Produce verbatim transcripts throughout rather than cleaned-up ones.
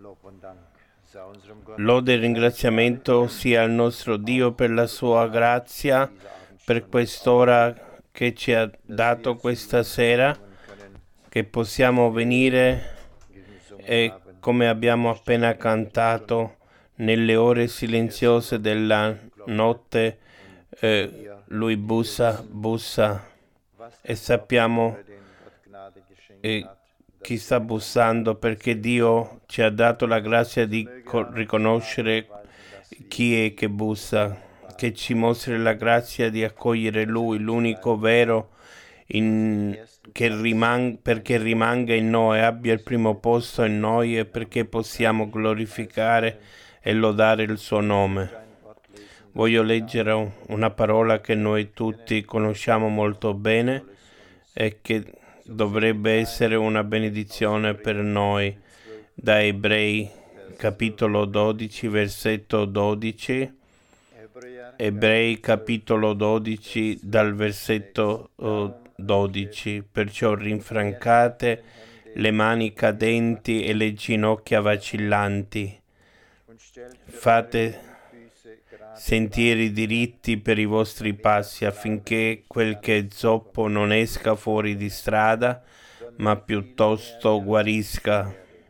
Lode e ringraziamento sia al nostro Dio per la sua grazia, per quest'ora che ci ha dato questa sera, che possiamo venire e, come abbiamo appena cantato, nelle ore silenziose della notte, eh, Lui bussa, bussa, e sappiamo eh, chi sta bussando, perché Dio ci ha dato la grazia di co- riconoscere chi è che bussa, che ci mostri la grazia di accogliere Lui, l'unico vero, in, che rimang- perché rimanga in noi, abbia il primo posto in noi e perché possiamo glorificare e lodare il suo nome. Voglio leggere una parola che noi tutti conosciamo molto bene e che dovrebbe essere una benedizione per noi, da Ebrei capitolo dodici, versetto dodici. Ebrei capitolo dodici dal versetto uh, dodici. Perciò rinfrancate le mani cadenti e le ginocchia vacillanti. Fate sentieri diritti per i vostri passi, affinché quel che è zoppo non esca fuori di strada, ma piuttosto guarisca.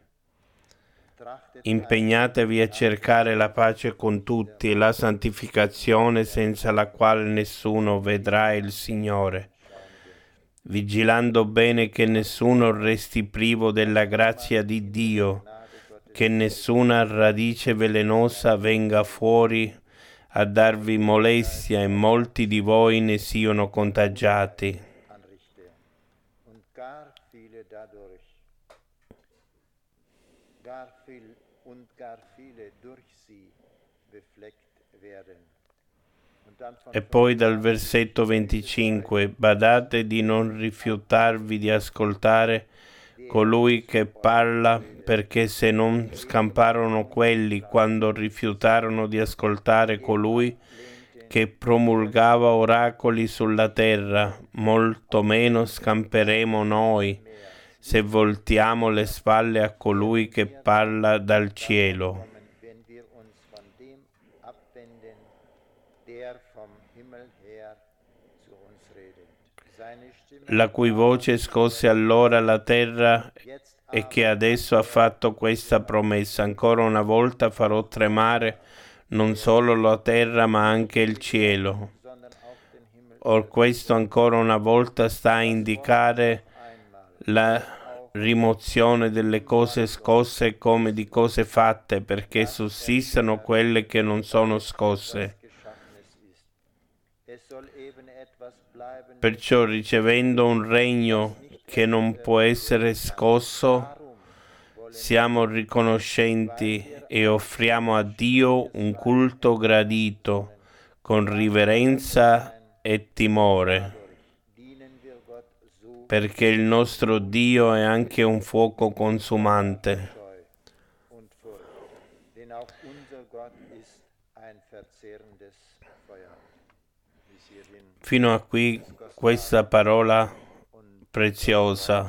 Impegnatevi a cercare la pace con tutti e la santificazione, senza la quale nessuno vedrà il Signore, vigilando bene che nessuno resti privo della grazia di Dio, che nessuna radice velenosa venga fuori a darvi molestia e molti di voi ne siano contagiati. E poi dal versetto venticinque: badate di non rifiutarvi di ascoltare colui che parla, perché se non scamparono quelli quando rifiutarono di ascoltare colui che promulgava oracoli sulla terra, molto meno scamperemo noi se voltiamo le spalle a colui che parla dal cielo. La cui voce scosse allora la terra e che adesso ha fatto questa promessa: ancora una volta farò tremare non solo la terra ma anche il cielo. Or questo ancora una volta sta a indicare la rimozione delle cose scosse come di cose fatte, perché sussistano quelle che non sono scosse. Perciò, ricevendo un regno che non può essere scosso, siamo riconoscenti e offriamo a Dio un culto gradito, con riverenza e timore, perché il nostro Dio è anche un fuoco consumante. Fino a qui questa parola preziosa.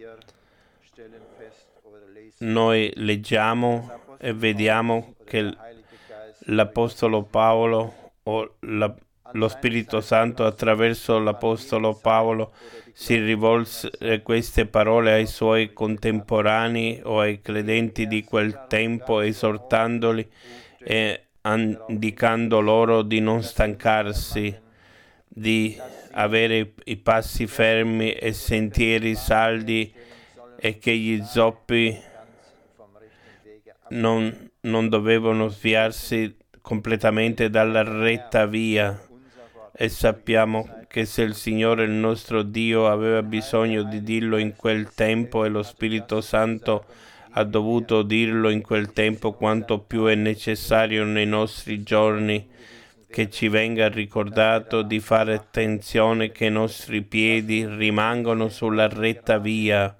Noi leggiamo e vediamo che l'Apostolo Paolo o la, lo Spirito Santo attraverso l'Apostolo Paolo si rivolse queste parole ai suoi contemporanei o ai credenti di quel tempo, esortandoli e indicando loro di non stancarsi, di avere i passi fermi e sentieri saldi, e che gli zoppi non, non dovevano sviarsi completamente dalla retta via. E sappiamo che se il Signore, il nostro Dio, aveva bisogno di dirlo in quel tempo e lo Spirito Santo ha dovuto dirlo in quel tempo, quanto più è necessario nei nostri giorni che ci venga ricordato di fare attenzione che i nostri piedi rimangano sulla retta via,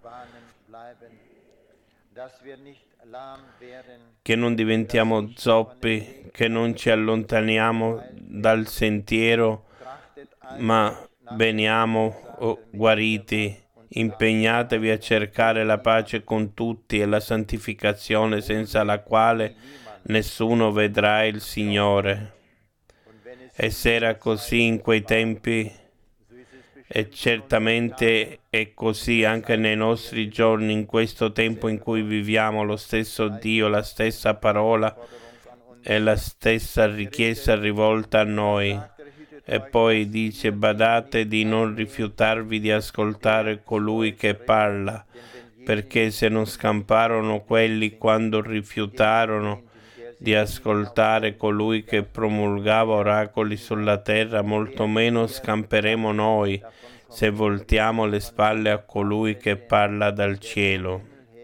che non diventiamo zoppi, che non ci allontaniamo dal sentiero, ma veniamo oh, guariti. Impegnatevi a cercare la pace con tutti e la santificazione, senza la quale nessuno vedrà il Signore. E se era così in quei tempi, e certamente è così anche nei nostri giorni, in questo tempo in cui viviamo, lo stesso Dio, la stessa parola e la stessa richiesta rivolta a noi. E poi dice: badate di non rifiutarvi di ascoltare colui che parla, perché se non scamparono quelli quando rifiutarono di ascoltare colui che promulgava oracoli sulla terra, molto meno scamperemo noi se voltiamo le spalle a colui che parla dal cielo,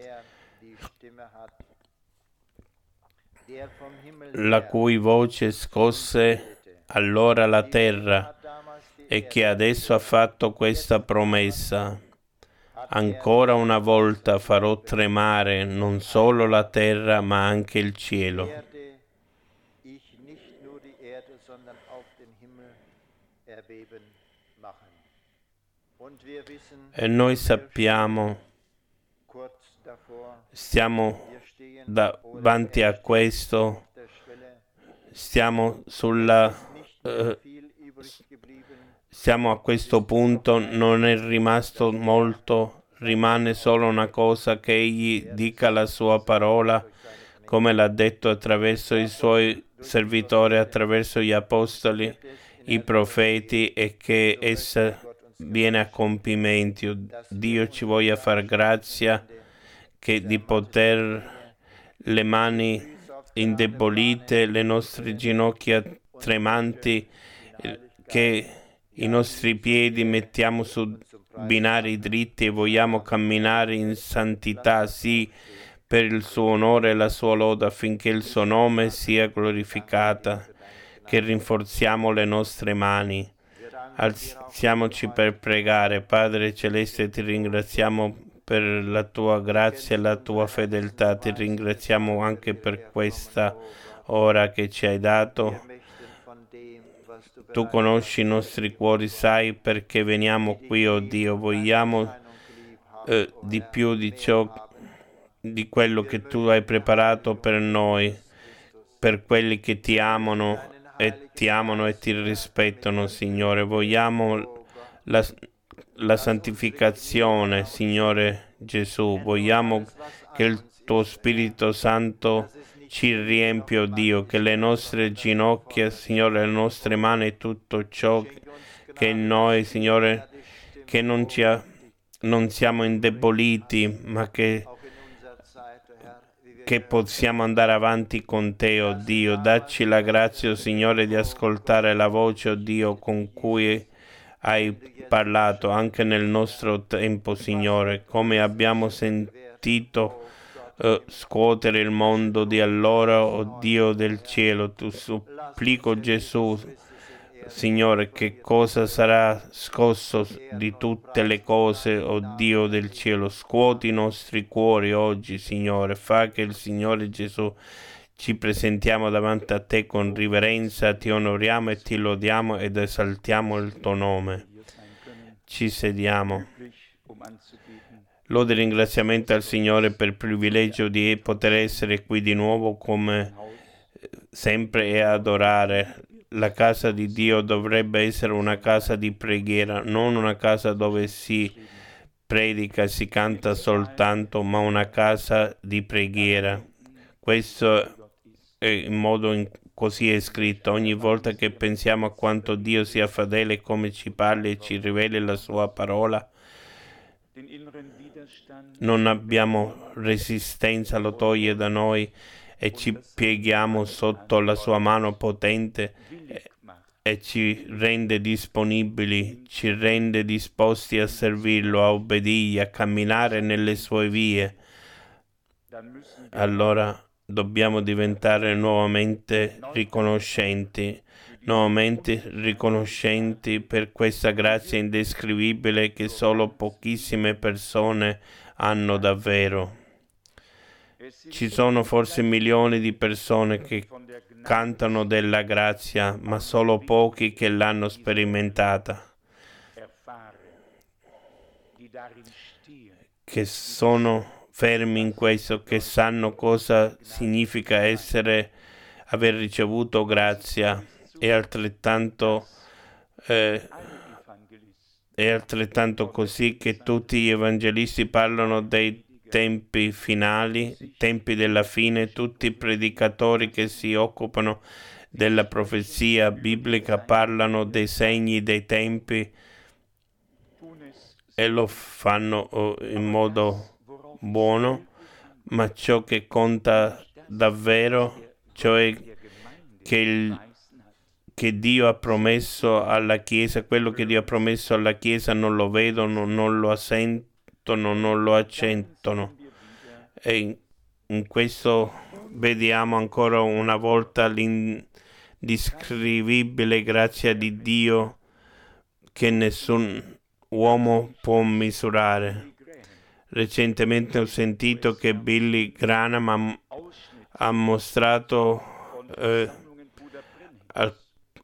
la cui voce scosse allora la terra e che adesso ha fatto questa promessa: ancora una volta farò tremare non solo la terra ma anche il cielo. E noi sappiamo, stiamo davanti a questo, stiamo sulla eh, siamo a questo punto, non è rimasto molto, rimane solo una cosa: che Egli dica la sua parola come l'ha detto attraverso i suoi servitori, attraverso gli apostoli, i profeti, e che essa viene a compimento. Dio ci voglia far grazia che di poter le mani indebolite, le nostre ginocchia tremanti, che i nostri piedi mettiamo su binari dritti e vogliamo camminare in santità, sì, per il suo onore e la sua lode, affinché il suo nome sia glorificato, che rinforziamo le nostre mani. Alziamoci per pregare. Padre Celeste, ti ringraziamo per la tua grazia e la tua fedeltà, ti ringraziamo anche per questa ora che ci hai dato. Tu conosci i nostri cuori, sai perché veniamo qui, oh Dio. Vogliamo eh, di più di ciò, di quello che tu hai preparato per noi, per quelli che ti amano e ti amano e ti rispettano, Signore. Vogliamo la, la santificazione, Signore Gesù. Vogliamo che il tuo Spirito Santo ci riempia, oh Dio, che le nostre ginocchia, Signore, le nostre mani, tutto ciò che noi, Signore, che non, ci ha, non siamo indeboliti, ma che, che possiamo andare avanti con te, oh Dio. Dacci la grazia, oh Signore, di ascoltare la voce, oh Dio, con cui hai parlato anche nel nostro tempo, Signore, come abbiamo sentito Uh, scuotere il mondo di allora, oh Dio del cielo. Tu supplico, Gesù, Signore, che cosa sarà scosso di tutte le cose, oh Dio del cielo. Scuoti i nostri cuori oggi, Signore. Fa che il Signore Gesù ci presentiamo davanti a te con riverenza, ti onoriamo e ti lodiamo ed esaltiamo il tuo nome. Ci sediamo. Lode e ringraziamento al Signore per il privilegio di poter essere qui di nuovo come sempre e adorare. La casa di Dio dovrebbe essere una casa di preghiera, non una casa dove si predica e si canta soltanto, ma una casa di preghiera. Questo è in modo in così è scritto. Ogni volta che pensiamo a quanto Dio sia fedele, come ci parli e ci riveli la sua parola, non abbiamo resistenza, lo toglie da noi e ci pieghiamo sotto la sua mano potente e, e ci rende disponibili, ci rende disposti a servirlo, a obbedirgli, a camminare nelle sue vie. Allora dobbiamo diventare nuovamente riconoscenti, nuovamente riconoscenti per questa grazia indescrivibile che solo pochissime persone hanno davvero. Ci sono forse milioni di persone che cantano della grazia, ma solo pochi che l'hanno sperimentata. che sono fermi in questo, che sanno cosa significa essere, aver ricevuto grazia. È altrettanto, eh, è altrettanto così che tutti gli evangelisti parlano dei tempi finali, tempi della fine, tutti i predicatori che si occupano della profezia biblica parlano dei segni dei tempi e lo fanno in modo buono, ma ciò che conta davvero, cioè che, il, che Dio ha promesso alla Chiesa, quello che Dio ha promesso alla Chiesa non lo vedono, non lo sentono, non lo accettano. E in, in questo vediamo ancora una volta l'indescrivibile grazia di Dio che nessun uomo può misurare. Recentemente ho sentito che Billy Graham ha, ha mostrato eh, al,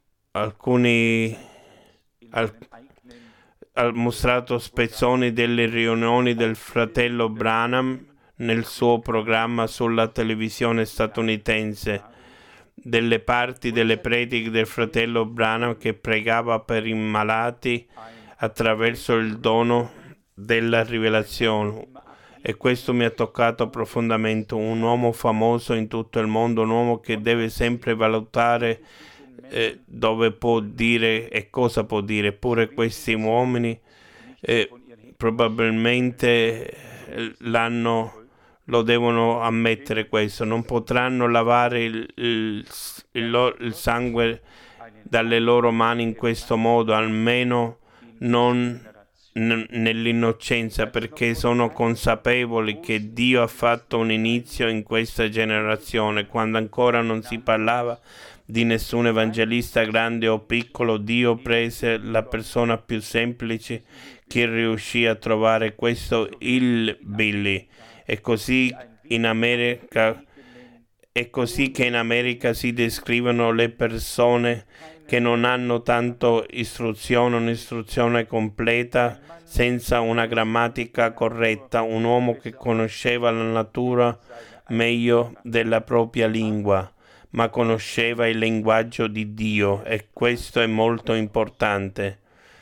alcuni al, ha mostrato spezzoni delle riunioni del fratello Branham nel suo programma sulla televisione statunitense, delle parti delle prediche del fratello Branham che pregava per i malati attraverso il dono della rivelazione, e questo mi ha toccato profondamente. Un uomo famoso in tutto il mondo, un uomo che deve sempre valutare eh, dove può dire e cosa può dire. Eppure questi uomini eh, probabilmente l'hanno lo devono ammettere questo, non potranno lavare il, il, il, il sangue dalle loro mani in questo modo, almeno non n- nell'innocenza, perché sono consapevoli che Dio ha fatto un inizio in questa generazione, quando ancora non si parlava di nessun evangelista grande o piccolo. Dio prese la persona più semplice che riuscì a trovare, questo il Billy. E così in America è così che in America si descrivono le persone che non hanno tanto istruzione, un'istruzione completa, senza una grammatica corretta, un uomo che conosceva la natura meglio della propria lingua, ma conosceva il linguaggio di Dio, e questo è molto importante.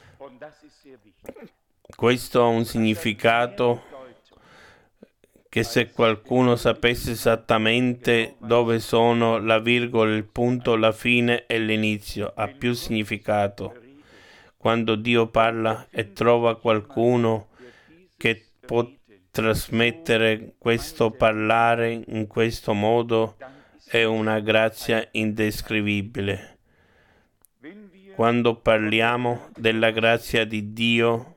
Questo ha un significato che se qualcuno sapesse esattamente dove sono la virgola, il punto, la fine e l'inizio, ha più significato. Quando Dio parla e trova qualcuno che può trasmettere questo parlare in questo modo, è una grazia indescrivibile. Quando parliamo della grazia di Dio,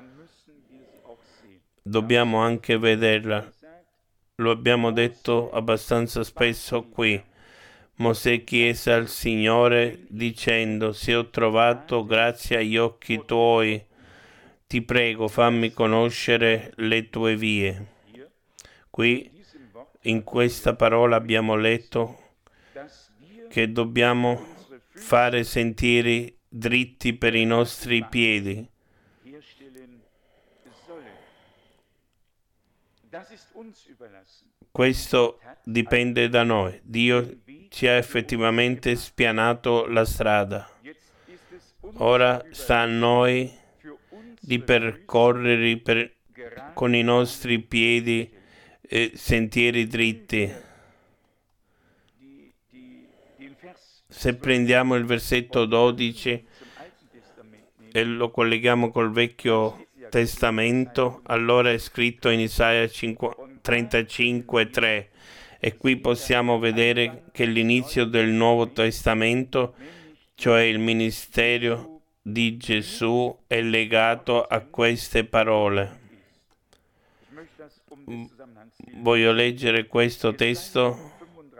dobbiamo anche vederla. Lo abbiamo detto abbastanza spesso qui. Mosè chiese al Signore dicendo: se ho trovato grazia agli occhi tuoi, ti prego, fammi conoscere le tue vie. Qui in questa parola abbiamo letto che dobbiamo fare sentieri dritti per i nostri piedi. Questo dipende da noi. Dio ci ha effettivamente spianato la strada. Ora sta a noi di percorrere per, con i nostri piedi eh, sentieri dritti. Se prendiamo il versetto dodici e lo colleghiamo col Vecchio Testamento, allora è scritto in Isaia trentacinque tre, e qui possiamo vedere che l'inizio del Nuovo Testamento, cioè il ministero di Gesù, è legato a queste parole. Voglio leggere questo testo,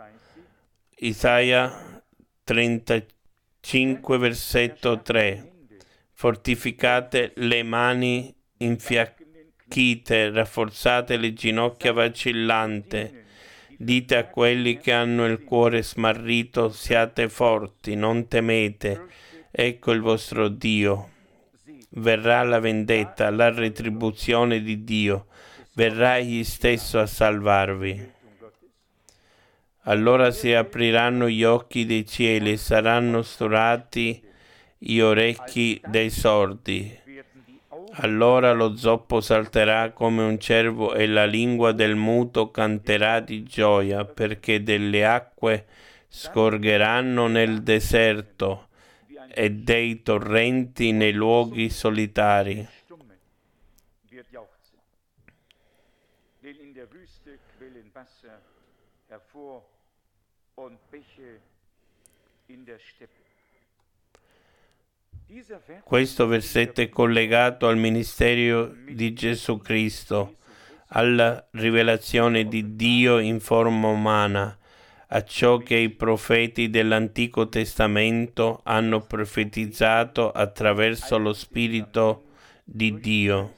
Isaia trentacinque versetto tre. Fortificate le mani infiacchite, rafforzate le ginocchia vacillante. Dite a quelli che hanno il cuore smarrito: siate forti, non temete, ecco il vostro Dio. verrà la vendetta, la retribuzione di Dio, verrà Egli stesso a salvarvi. Allora si apriranno gli occhi dei cieli e saranno sturati gli orecchi dei sordi. Allora lo zoppo salterà come un cervo e la lingua del muto canterà di gioia, perché delle acque scorgeranno nel deserto e dei torrenti nei luoghi solitari. Questo versetto è collegato al ministero di Gesù Cristo, alla rivelazione di Dio in forma umana, a ciò che i profeti dell'Antico Testamento hanno profetizzato attraverso lo Spirito di Dio.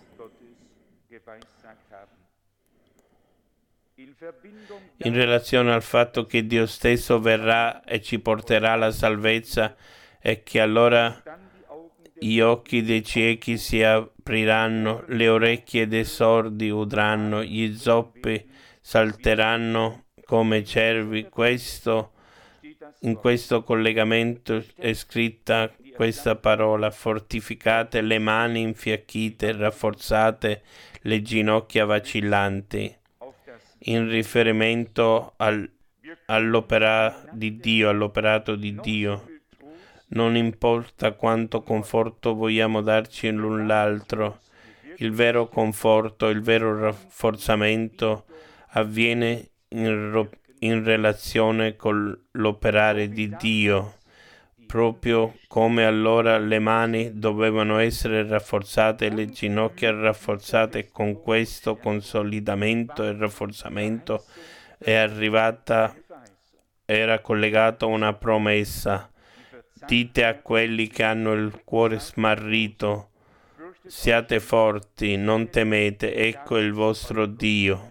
In relazione al fatto che Dio stesso verrà e ci porterà la salvezza e che allora gli occhi dei ciechi si apriranno, le orecchie dei sordi udranno, gli zoppi salteranno come cervi. Questo, in questo collegamento è scritta questa parola: fortificate le mani infiacchite, rafforzate le ginocchia vacillanti, in riferimento al, all'opera di Dio, all'operato di Dio. Non importa quanto conforto vogliamo darci l'un l'altro, il vero conforto, il vero rafforzamento avviene in, ro- in relazione con l'operare di Dio, proprio come allora le mani dovevano essere rafforzate e le ginocchia rafforzate. Con questo consolidamento e rafforzamento è arrivata, era collegata una promessa. Dite a quelli che hanno il cuore smarrito: siate forti, non temete, ecco il vostro Dio.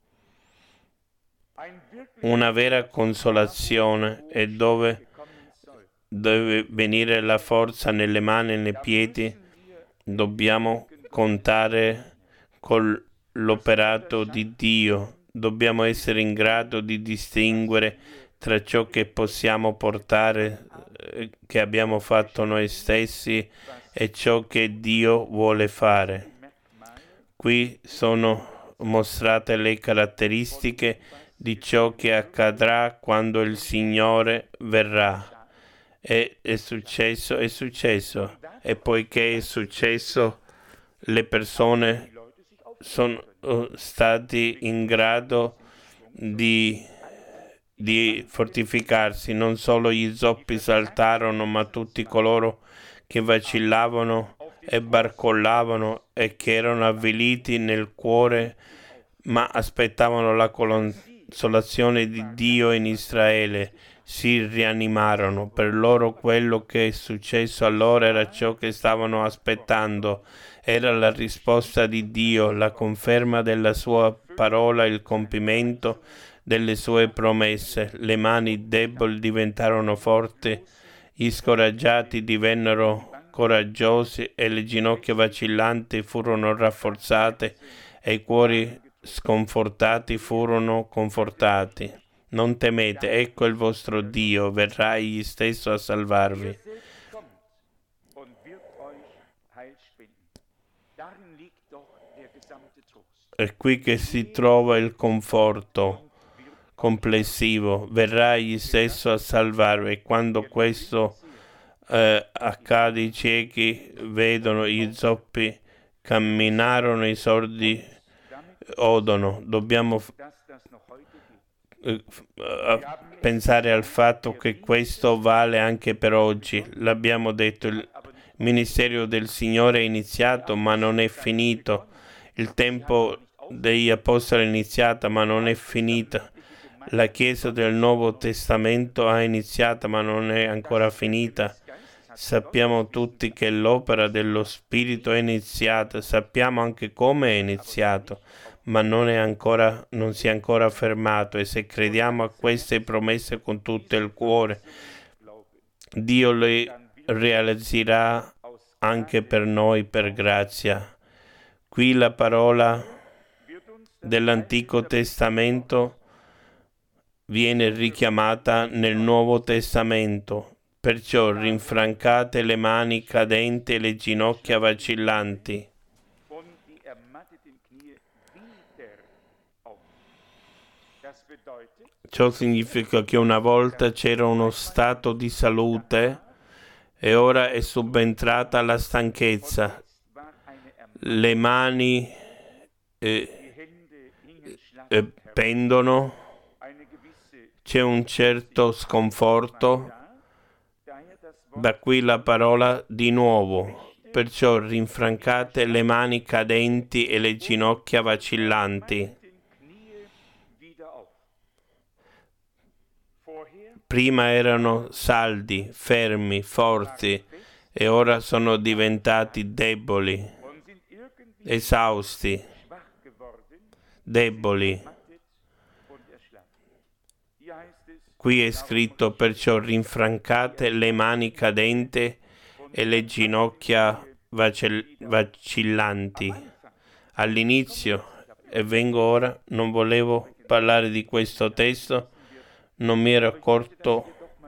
Una vera consolazione è dove deve venire la forza nelle mani e nei piedi. Dobbiamo contare con l'operato di Dio. Dobbiamo essere in grado di distinguere tra ciò che possiamo portare, eh, che abbiamo fatto noi stessi, e ciò che Dio vuole fare. Qui sono mostrate le caratteristiche di ciò che accadrà quando il Signore verrà. È, è successo, è successo. E poiché è successo, le persone sono uh, stati in grado di di fortificarsi. Non solo gli zoppi saltarono, ma tutti coloro che vacillavano e barcollavano e che erano avviliti nel cuore, ma aspettavano la consolazione di Dio in Israele, si rianimarono. Per loro quello che è successo allora era ciò che stavano aspettando, era la risposta di Dio, la conferma della sua parola, il compimento delle sue promesse. Le mani deboli diventarono forti, gli scoraggiati divennero coraggiosi e le ginocchia vacillanti furono rafforzate e i cuori sconfortati furono confortati. Non temete, ecco il vostro Dio, verrà egli stesso a salvarvi. È qui che si trova il conforto complessivo, verrà egli stesso a salvarvi. E quando questo eh, accade, i ciechi vedono, gli zoppi camminarono, i sordi odono. Dobbiamo eh, pensare al fatto che questo vale anche per oggi. L'abbiamo detto, il ministero del Signore è iniziato ma non è finito. Il tempo degli apostoli è iniziato ma non è finito. La Chiesa del Nuovo Testamento ha iniziato ma non è ancora finita. Sappiamo tutti che l'opera dello Spirito è iniziata, sappiamo anche come è iniziato, ma non è ancora, non si è ancora fermato. E se crediamo a queste promesse con tutto il cuore, Dio le realizzerà anche per noi per grazia. Qui la parola dell'Antico Testamento viene richiamata nel Nuovo Testamento. Perciò rinfrancate le mani cadenti e le ginocchia vacillanti. Ciò significa che una volta c'era uno stato di salute e ora è subentrata la stanchezza. Le mani eh, eh, pendono, c'è un certo sconforto. Da qui la parola di nuovo. Perciò rinfrancate le mani cadenti e le ginocchia vacillanti. Prima erano saldi, fermi, forti e ora sono diventati deboli, esausti, deboli. Qui è scritto: perciò rinfrancate le mani cadenti e le ginocchia vacil- vacillanti. All'inizio, e vengo ora, non volevo parlare di questo testo, non mi ero accorto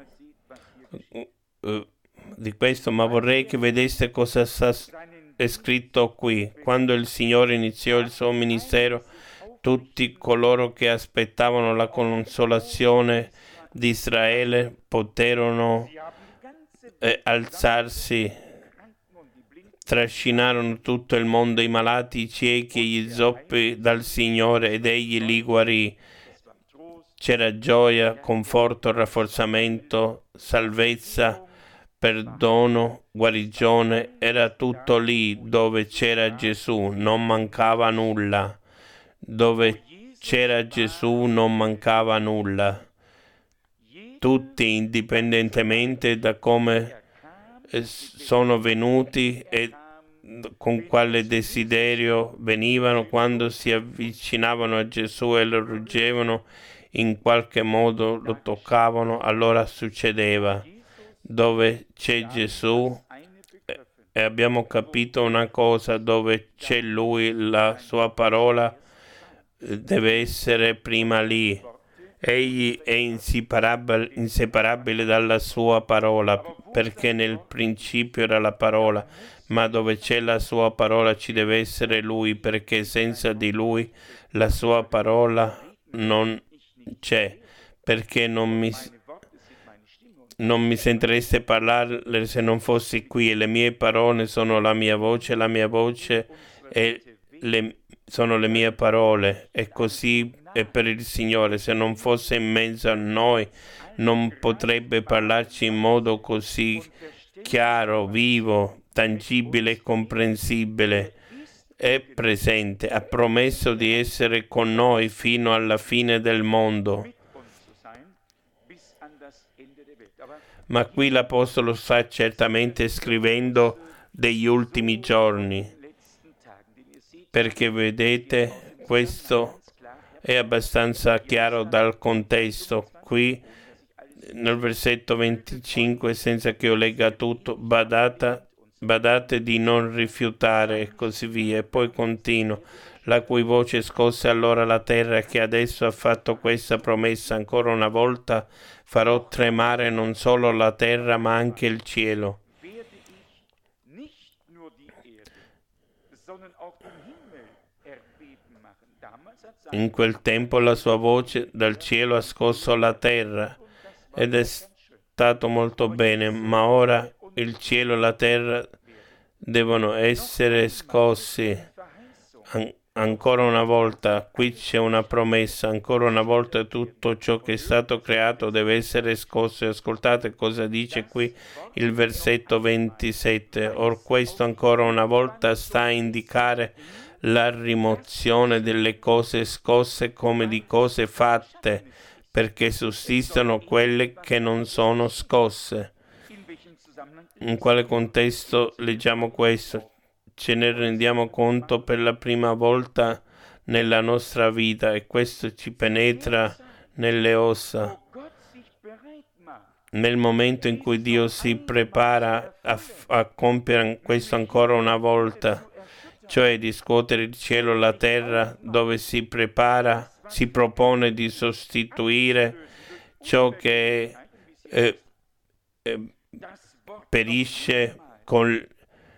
uh, di questo, ma vorrei che vedeste cosa sta, è scritto qui. Quando il Signore iniziò il suo ministero, tutti coloro che aspettavano la consolazione di Israele poterono eh, alzarsi, trascinarono tutto il mondo, i malati, i ciechi, gli zoppi dal Signore, ed egli li guarì. C'era gioia, conforto, rafforzamento, salvezza, perdono, guarigione. Era tutto lì dove c'era Gesù, non mancava nulla. Dove c'era Gesù non mancava nulla. Tutti, indipendentemente da come sono venuti e con quale desiderio venivano, quando si avvicinavano a Gesù e lo ruggevano, in qualche modo lo toccavano, allora succedeva. Dove c'è Gesù, e abbiamo capito una cosa, dove c'è Lui, la sua parola deve essere prima lì. Egli è inseparabile, inseparabile dalla sua parola, perché nel principio era la parola, ma dove c'è la sua parola ci deve essere Lui, perché senza di Lui la sua parola non c'è. Perché non mi, non mi sentireste parlare se non fossi qui, e le mie parole sono la mia voce, la mia voce è le, sono le mie parole. E così è per il Signore. Se non fosse in mezzo a noi, non potrebbe parlarci in modo così chiaro, vivo, tangibile e comprensibile. È presente, ha promesso di essere con noi fino alla fine del mondo. Ma qui l'Apostolo sta certamente scrivendo degli ultimi giorni, perché vedete, questo è abbastanza chiaro dal contesto. Qui nel versetto venticinque, senza che io legga tutto, badate, badate di non rifiutare, e così via. E poi continua: la cui voce scosse allora la terra, che adesso ha fatto questa promessa: ancora una volta farò tremare non solo la terra ma anche il cielo. In quel tempo la sua voce dal cielo ha scosso la terra, ed è stato molto bene, ma ora il cielo e la terra devono essere scossi. An- ancora una volta, qui c'è una promessa, ancora una volta tutto ciò che è stato creato deve essere scosso. E ascoltate cosa dice qui il versetto ventisette. Or questo ancora una volta sta a indicare la rimozione delle cose scosse come di cose fatte, perché sussistono quelle che non sono scosse. In quale contesto leggiamo questo? Ce ne rendiamo conto per la prima volta nella nostra vita, e questo ci penetra nelle ossa. nel momento in cui Dio si prepara a, a compiere questo ancora una volta, cioè di scuotere il cielo e la terra, dove si prepara, si propone di sostituire ciò che eh, eh, perisce con,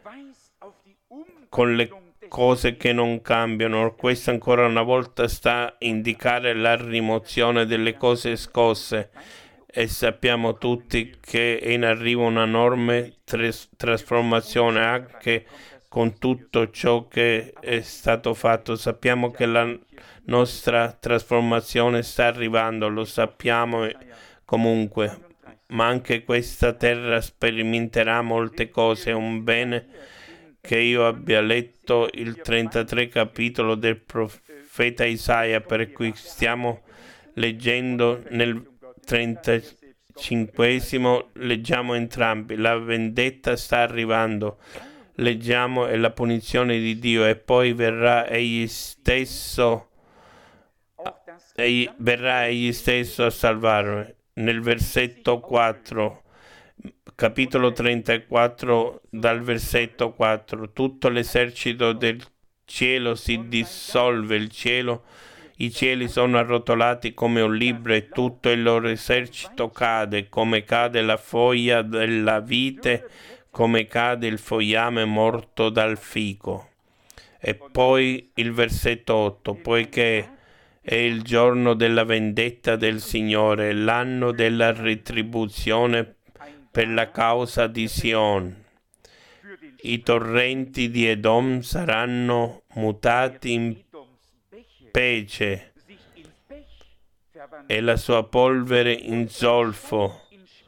con le cose che non cambiano. Questo ancora una volta sta a indicare la rimozione delle cose scosse, e sappiamo tutti che è in arrivo una enorme tras- trasformazione anche con tutto ciò che è stato fatto. Sappiamo che la nostra trasformazione sta arrivando, lo sappiamo comunque, ma anche questa terra sperimenterà molte cose. È un bene che io abbia letto il trentatré capitolo del profeta Isaia, per cui stiamo leggendo nel trentacinquesimo, leggiamo entrambi: la vendetta sta arrivando, leggiamo, è la punizione di Dio, e poi verrà egli stesso egli, verrà egli stesso a salvarmi. Nel versetto quattro, capitolo trentaquattro, dal versetto quattro: tutto l'esercito del cielo si dissolve, il cielo I cieli sono arrotolati come un libro e tutto il loro esercito cade, come cade la foglia della vite, come cade il fogliame morto dal fico. E poi il versetto otto: poiché è il giorno della vendetta del Signore, l'anno della retribuzione per la causa di Sion. I torrenti di Edom saranno mutati in pece e la sua polvere in zolfo.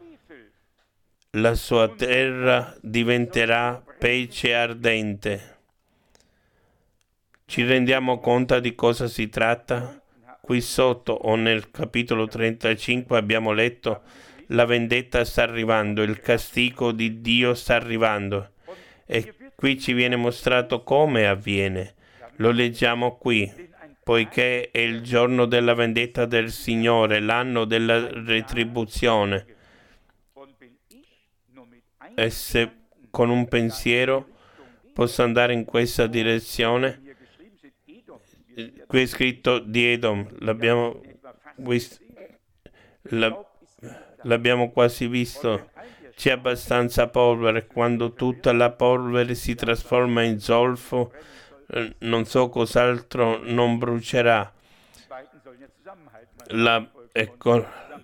La sua terra diventerà pece ardente. Ci rendiamo conto di cosa si tratta? Qui sotto o nel capitolo trentacinque abbiamo letto: la vendetta sta arrivando, il castigo di Dio sta arrivando, e qui ci viene mostrato come avviene. Lo leggiamo qui: poiché è il giorno della vendetta del Signore, l'anno della retribuzione. E se con un pensiero posso andare in questa direzione, qui è scritto di Edom, l'abbiamo visto, l'abbiamo quasi visto. C'è abbastanza polvere. Quando tutta la polvere si trasforma in zolfo, non so cos'altro non brucerà. La, ecco,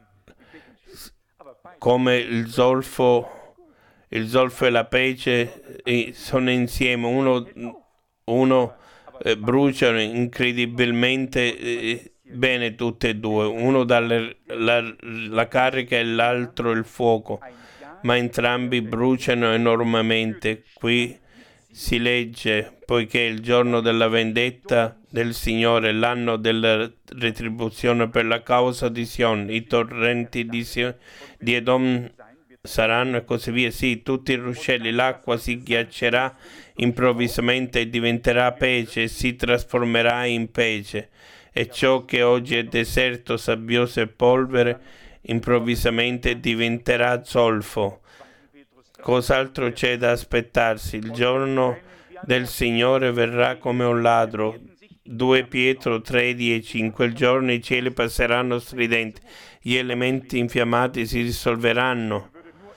come il zolfo, il zolfo e la pece eh, sono insieme, uno, uno eh, bruciano incredibilmente eh, bene tutte e due, uno dà la, la carica e l'altro il fuoco, ma entrambi bruciano enormemente. Qui si legge: poiché il giorno della vendetta del Signore, l'anno della retribuzione per la causa di Sion, i torrenti di, Sion, di Edom saranno, e così via. Sì, tutti i ruscelli, l'acqua si ghiaccerà improvvisamente e diventerà pece e si trasformerà in pece, e ciò che oggi è deserto, sabbioso e polvere improvvisamente diventerà zolfo. Cos'altro c'è da aspettarsi? Il giorno del Signore verrà come un ladro. due Pietro tre dieci: in quel giorno i cieli passeranno stridenti, gli elementi infiammati si dissolveranno.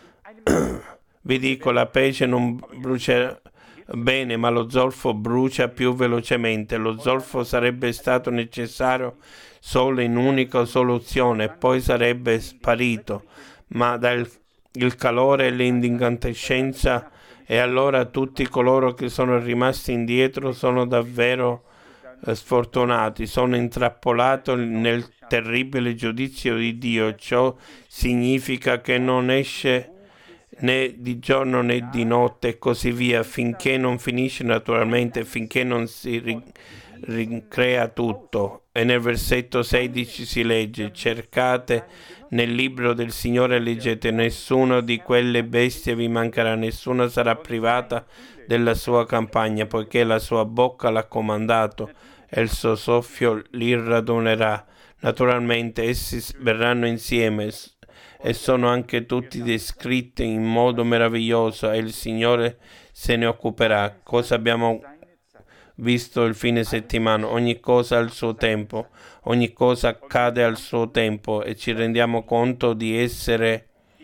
Vi dico, la pece non brucia bene, ma lo zolfo brucia più velocemente. Lo zolfo sarebbe stato necessario solo in unica soluzione e poi sarebbe sparito, ma dal il calore e l'incandescenza, e allora tutti coloro che sono rimasti indietro sono davvero eh, sfortunati, sono intrappolati nel terribile giudizio di Dio. Ciò significa che non esce né di giorno né di notte e così via, finché non finisce naturalmente, finché non si ri- ricrea tutto. E nel versetto sedici si legge: cercate nel libro del Signore, leggete, nessuna di quelle bestie vi mancherà, nessuna sarà privata della sua campagna, poiché la sua bocca l'ha comandato e il suo soffio li radunerà. Naturalmente essi verranno insieme, e sono anche tutti descritti in modo meraviglioso e il Signore se ne occuperà. Cosa abbiamo visto il fine settimana? Ogni cosa al suo tempo, ogni cosa accade al suo tempo e ci rendiamo conto di essere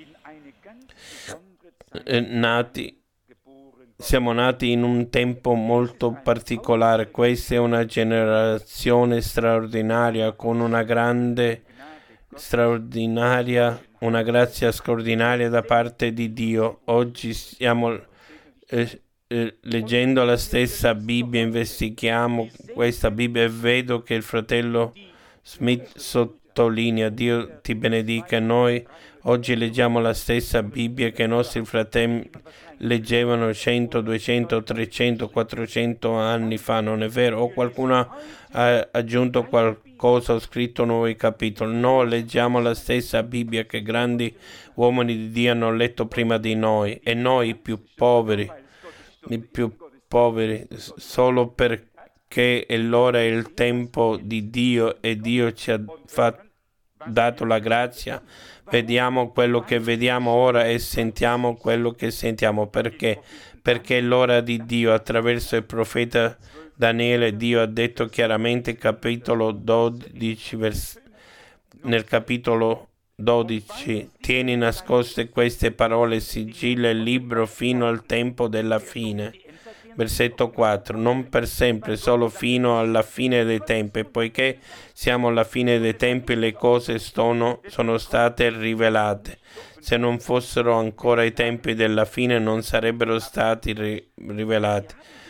eh, nati. Siamo nati in un tempo molto particolare. Questa è una generazione straordinaria con una grande, straordinaria, una grazia straordinaria da parte di Dio. Oggi stiamo eh, eh, leggendo la stessa Bibbia, investighiamo questa Bibbia e vedo che il fratello Smith sottolinea: Dio ti benedica. Noi oggi leggiamo la stessa Bibbia che i nostri fratelli leggevano cento, duecento, trecento, quattrocento anni fa, non è vero? O qualcuno ha aggiunto qualcosa o scritto nuovi capitoli? No, leggiamo la stessa Bibbia che grandi uomini di Dio hanno letto prima di noi, e noi i più poveri, i più poveri, solo perché è l'ora e il tempo di Dio e Dio ci ha fatto, dato la grazia. Vediamo quello che vediamo ora e sentiamo quello che sentiamo. Perché? Perché è l'ora di Dio. Attraverso il profeta Daniele, Dio ha detto chiaramente, capitolo dodici, vers- nel capitolo dodici: tieni nascoste queste parole, sigilla il libro fino al tempo della fine. Versetto quattro: non per sempre, solo fino alla fine dei tempi, poiché siamo alla fine dei tempi, le cose sono, sono state rivelate. Se non fossero ancora i tempi della fine, non sarebbero stati ri- rivelati.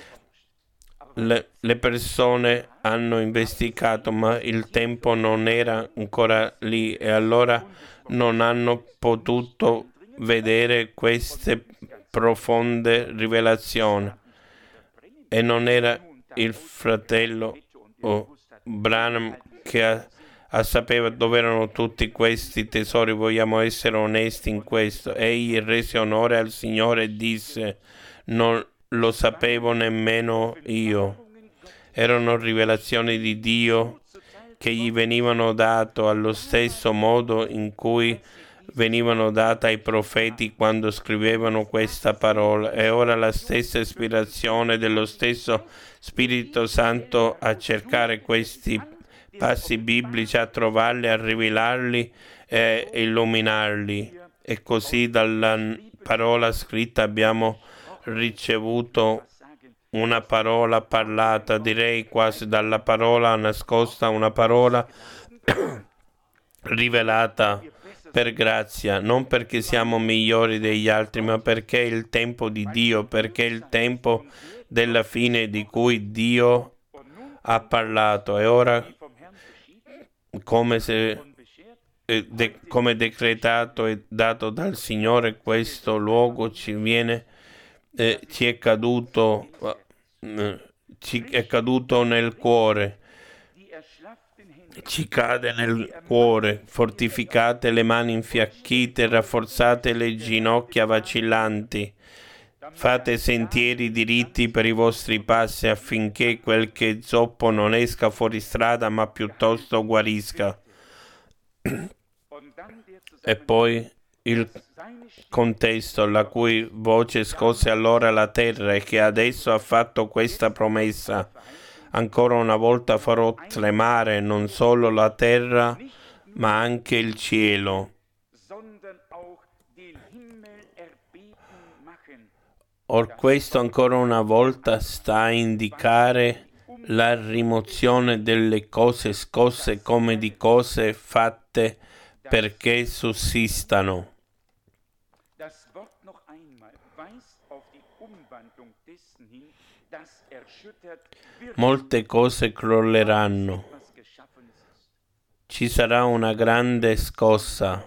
Le, le persone hanno investigato, ma il tempo non era ancora lì e allora non hanno potuto vedere queste profonde rivelazioni. E non era il fratello oh, Branham che a, a sapeva dove erano tutti questi tesori. Vogliamo essere onesti in questo. Egli rese onore al Signore e disse: non lo sapevo nemmeno io. Erano rivelazioni di Dio che gli venivano date allo stesso modo in cui venivano date ai profeti quando scrivevano questa parola. E ora la stessa ispirazione dello stesso Spirito Santo a cercare questi passi biblici, a trovarli, a rivelarli e illuminarli. E così dalla parola scritta abbiamo ricevuto una parola parlata, direi quasi dalla parola nascosta, una parola rivelata per grazia, non perché siamo migliori degli altri, ma perché è il tempo di Dio, perché è il tempo della fine di cui Dio ha parlato. E ora, come se eh, de, come decretato e dato dal Signore, questo luogo ci viene eh, ci è caduto eh, ci è caduto nel cuore, ci cade nel cuore. Fortificate le mani infiacchite, rafforzate le ginocchia vacillanti, fate sentieri diritti per i vostri passi, affinché quel che zoppo non esca fuori strada, ma piuttosto guarisca. E poi il contesto, la cui voce scosse allora la terra e che adesso ha fatto questa promessa: ancora una volta farò tremare non solo la terra, ma anche il cielo. Or questo ancora una volta sta a indicare la rimozione delle cose scosse come di cose fatte perché sussistano. Molte cose crolleranno. Ci sarà una grande scossa.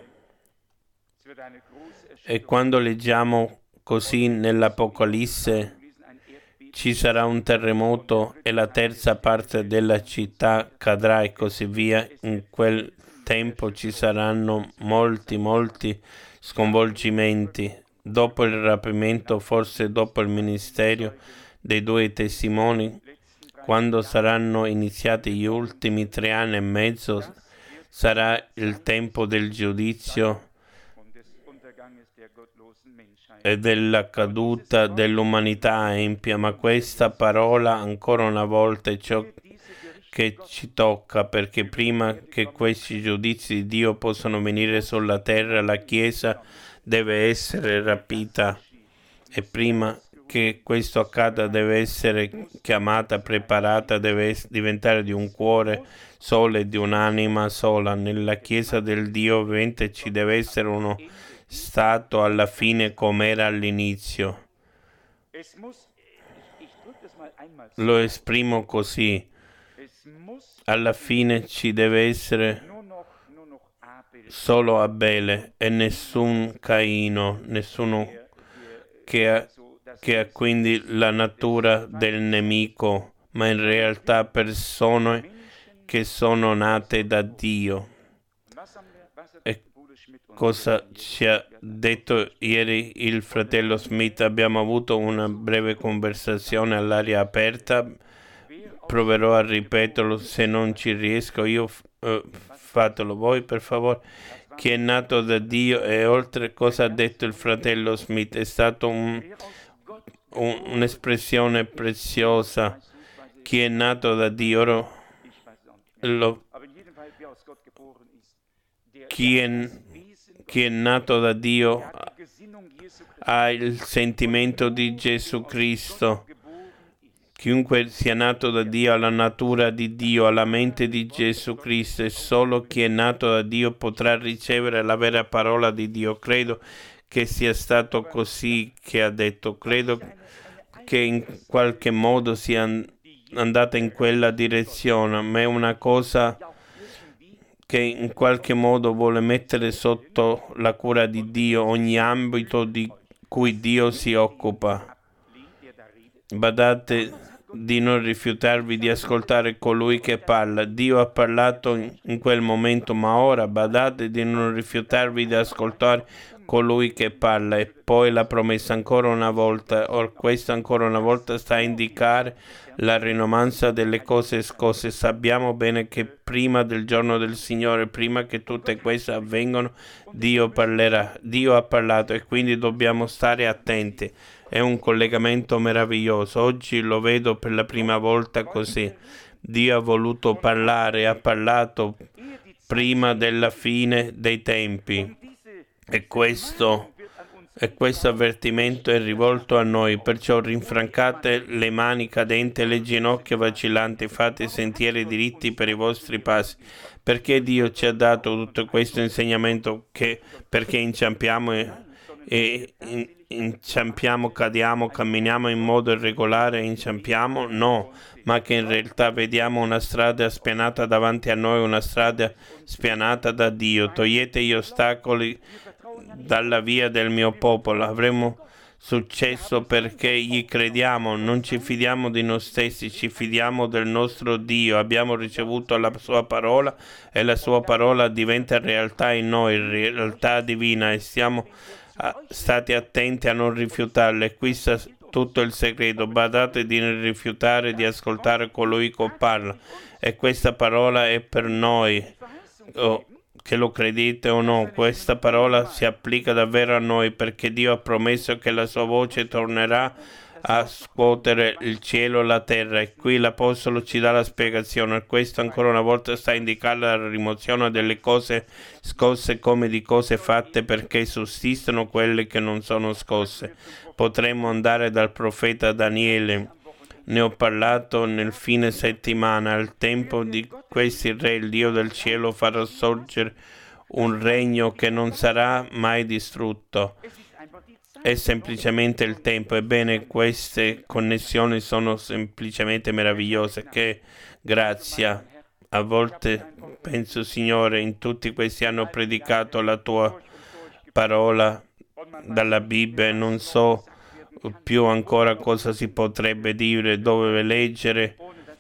E quando leggiamo così nell'Apocalisse, ci sarà un terremoto e la terza parte della città cadrà e così via. In quel tempo ci saranno molti, molti sconvolgimenti. Dopo il rapimento, forse dopo il ministero dei due testimoni, quando saranno iniziati gli ultimi tre anni e mezzo, sarà il tempo del giudizio e della caduta dell'umanità empia, ma questa parola ancora una volta è ciò che ci tocca, perché prima che questi giudizi di Dio possano venire sulla terra, la Chiesa deve essere rapita, e prima che questo accada deve essere chiamata, preparata, deve diventare di un cuore solo e di un'anima sola. Nella Chiesa del Dio vivente ci deve essere uno stato alla fine come era all'inizio. Lo esprimo così: alla fine ci deve essere solo Abele e nessun Caino, nessuno che ha, che ha quindi la natura del nemico, ma in realtà persone che sono nate da Dio. E cosa ci ha detto ieri il fratello Smith? Abbiamo avuto una breve conversazione all'aria aperta. Proverò a ripeterlo, se non ci riesco io, uh, fatelo voi per favore. Chi è nato da Dio, e oltre cosa ha detto il fratello Smith, è stato un, un, un'espressione preziosa. Chi è nato da Dio, lo, chi, è, chi è nato da Dio ha il sentimento di Gesù Cristo. Chiunque sia nato da Dio ha la natura di Dio, ha la mente di Gesù Cristo, e solo chi è nato da Dio potrà ricevere la vera parola di Dio. Credo che sia stato così che ha detto. Credo che in qualche modo sia andata in quella direzione, ma è una cosa che in qualche modo vuole mettere sotto la cura di Dio ogni ambito di cui Dio si occupa. Badate di non rifiutarvi di ascoltare colui che parla. Dio ha parlato in quel momento, ma ora badate di non rifiutarvi di ascoltare colui che parla. E poi la promessa ancora una volta, or questa ancora una volta sta a indicare la rinomanza delle cose scosse. Sappiamo bene che prima del giorno del Signore, prima che tutte queste avvengano, Dio parlerà. Dio ha parlato, e quindi dobbiamo stare attenti. È un collegamento meraviglioso. Oggi lo vedo per la prima volta così. Dio ha voluto parlare, ha parlato prima della fine dei tempi. E questo, e questo avvertimento è rivolto a noi. Perciò rinfrancate le mani cadenti e le ginocchia vacillanti, fate sentieri diritti per i vostri passi. Perché Dio ci ha dato tutto questo insegnamento? Che perché inciampiamo e, e in, inciampiamo, cadiamo, camminiamo in modo irregolare, inciampiamo? No, ma che in realtà vediamo una strada spianata davanti a noi, una strada spianata da Dio. Togliete gli ostacoli dalla via del mio popolo. Avremo successo perché gli crediamo, non ci fidiamo di noi stessi, ci fidiamo del nostro Dio. Abbiamo ricevuto la sua parola e la sua parola diventa realtà in noi, realtà divina, e siamo stati attenti a non rifiutarla. E qui sta tutto il segreto. Badate di non rifiutare di ascoltare colui che parla, e questa parola è per noi, oh, che lo credete o no. Questa parola si applica davvero a noi, perché Dio ha promesso che la sua voce tornerà a scuotere il cielo e la terra. E qui l'Apostolo ci dà la spiegazione. Questo ancora una volta sta a indicare la rimozione delle cose scosse come di cose fatte, perché sussistono quelle che non sono scosse. Potremmo andare dal profeta Daniele. Ne ho parlato nel fine settimana. Al tempo di questi re, il Dio del cielo farà sorgere un regno che non sarà mai distrutto. È semplicemente il tempo. Ebbene, queste connessioni sono semplicemente meravigliose. Che grazia. A volte penso, Signore, in tutti questi anni ho predicato la tua parola dalla Bibbia e non so più ancora cosa si potrebbe dire, dove leggere,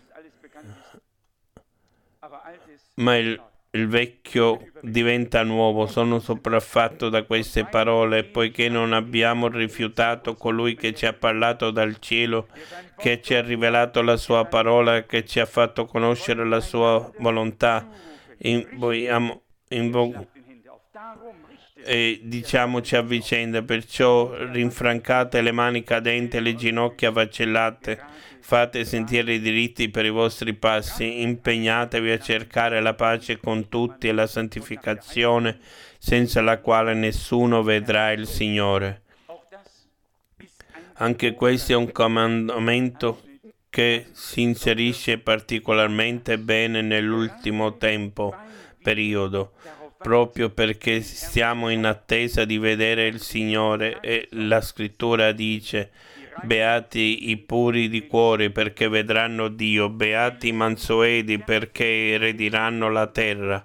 ma il, il vecchio diventa nuovo. Sono sopraffatto da queste parole, poiché non abbiamo rifiutato colui che ci ha parlato dal cielo, che ci ha rivelato la sua parola, che ci ha fatto conoscere la sua volontà. Invogliamo, invo- e diciamoci a vicenda, perciò rinfrancate le mani cadenti e le ginocchia vacillate, fate sentire i diritti per i vostri passi, impegnatevi a cercare la pace con tutti e la santificazione, senza la quale nessuno vedrà il Signore. Anche questo è un comandamento che si inserisce particolarmente bene nell'ultimo tempo, periodo, proprio perché stiamo in attesa di vedere il Signore, e la Scrittura dice: beati i puri di cuore perché vedranno Dio, beati i mansueti perché erediranno la terra.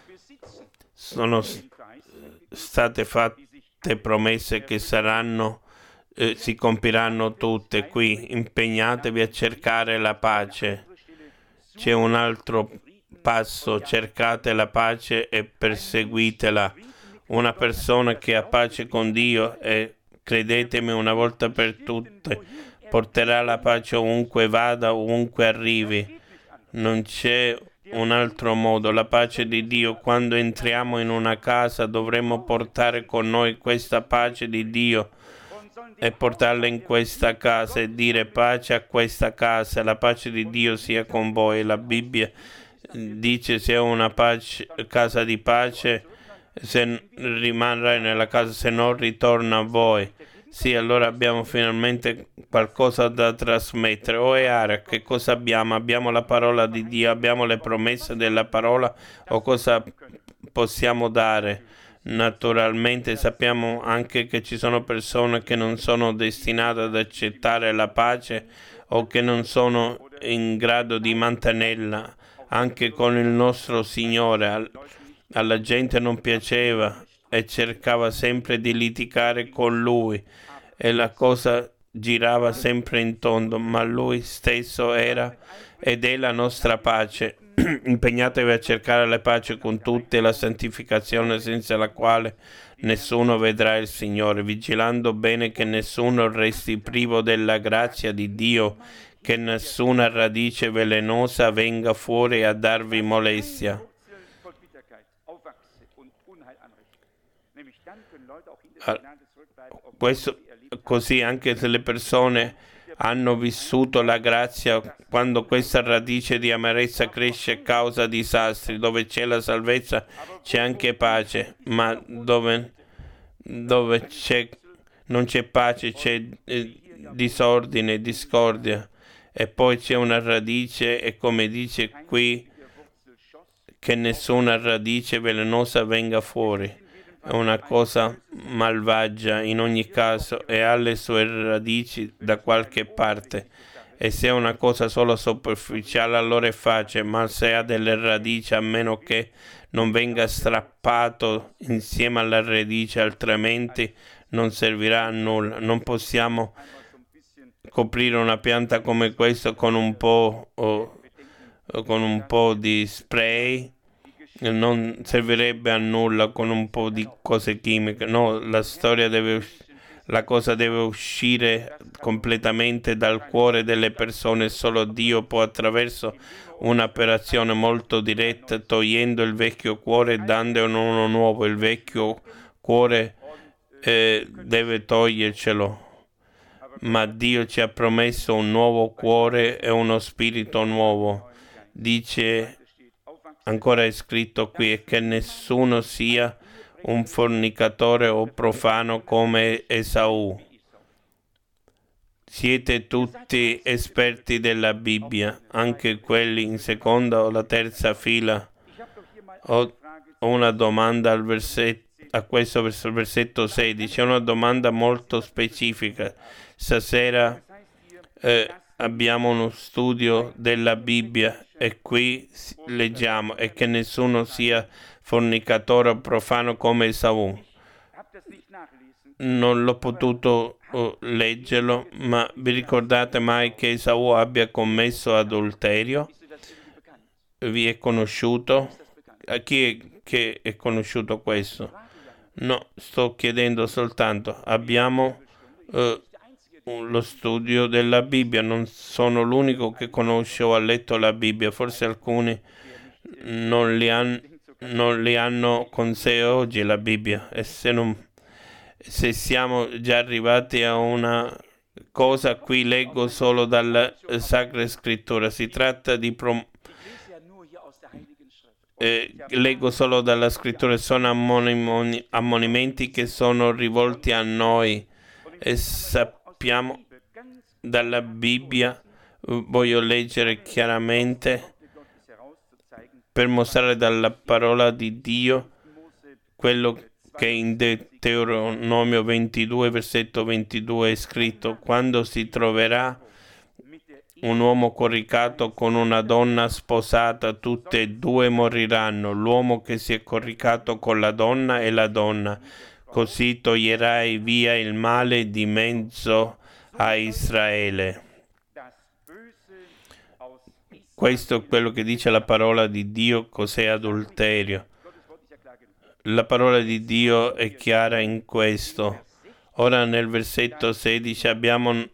Sono state fatte promesse che saranno Eh, si compiranno tutte qui. Impegnatevi a cercare la pace. C'è un altro passo: cercate la pace e perseguitela. Una persona che ha pace con Dio, e credetemi una volta per tutte, porterà la pace ovunque vada, ovunque arrivi. Non c'è un altro modo. La pace di Dio, quando entriamo in una casa, dovremmo portare con noi questa pace di Dio e portarla in questa casa e dire: pace a questa casa, la pace di Dio sia con voi. La Bibbia dice: se è una pace, casa di pace, se rimarrai nella casa, se non ritorna a voi. Sì, allora abbiamo finalmente qualcosa da trasmettere. O Eara, che cosa abbiamo? Abbiamo la parola di Dio, abbiamo le promesse della parola, o cosa possiamo dare? Naturalmente sappiamo anche che ci sono persone che non sono destinate ad accettare la pace o che non sono in grado di mantenerla. Anche con il nostro Signore alla gente non piaceva e cercava sempre di litigare con Lui, e la cosa girava sempre in tondo, ma Lui stesso era ed è la nostra pace. Impegnatevi a cercare la pace con tutti e la santificazione, senza la quale nessuno vedrà il Signore, vigilando bene che nessuno resti privo della grazia di Dio, che nessuna radice velenosa venga fuori a darvi molestia. Questo così anche se le persone hanno vissuto la grazia, quando questa radice di amarezza cresce, causa disastri. Dove c'è la salvezza c'è anche pace, ma dove, dove c'è, non c'è pace c'è eh, disordine, discordia. E poi c'è una radice, e come dice qui, che nessuna radice velenosa venga fuori. È una cosa malvagia in ogni caso e ha le sue radici da qualche parte. E se è una cosa solo superficiale, allora è facile, ma se ha delle radici, a meno che non venga strappato insieme alla radice, altrimenti non servirà a nulla. Non possiamo coprire una pianta come questa con un po' o, o con un po' di spray. Non servirebbe a nulla con un po' di cose chimiche. No, la storia deve, la cosa deve uscire completamente dal cuore delle persone. Solo Dio può, attraverso un'operazione molto diretta, togliendo il vecchio cuore e dandone uno nuovo. Il vecchio cuore eh, deve togliercelo, ma Dio ci ha promesso un nuovo cuore e uno spirito nuovo. Dice, ancora è scritto qui, che nessuno sia un fornicatore o profano come Esaù. Siete tutti esperti della Bibbia, anche quelli in seconda o la terza fila. Ho una domanda al versetto, a questo versetto sedici, è una domanda molto specifica. Stasera eh, abbiamo uno studio della Bibbia e qui leggiamo: e che nessuno sia fornicatore o profano come Esaù. Non l'ho potuto uh, leggerlo, ma vi ricordate mai che Esaù abbia commesso adulterio? Vi è conosciuto? A chi è che è conosciuto questo? No, sto chiedendo soltanto. Abbiamo uh, lo studio della Bibbia, non sono l'unico che conosce o ha letto la Bibbia, forse alcuni non li han, non li hanno con sé oggi la Bibbia. E se, non, se siamo già arrivati a una cosa, qui leggo solo dalla Sacra Scrittura. Si tratta di prom- eh, leggo solo dalla Scrittura, sono ammonimoni- ammonimenti che sono rivolti a noi e sappiamo dalla Bibbia. Voglio leggere chiaramente per mostrare dalla parola di Dio quello che in Deuteronomio ventidue, versetto ventidue è scritto: quando si troverà un uomo coricato con una donna sposata, tutte e due moriranno, l'uomo che si è coricato con la donna e la donna. Così toglierai via il male di mezzo a Israele. Questo è quello che dice la parola di Dio. Cos'è adulterio? La parola di Dio è chiara in questo. Ora nel versetto sedici abbiamo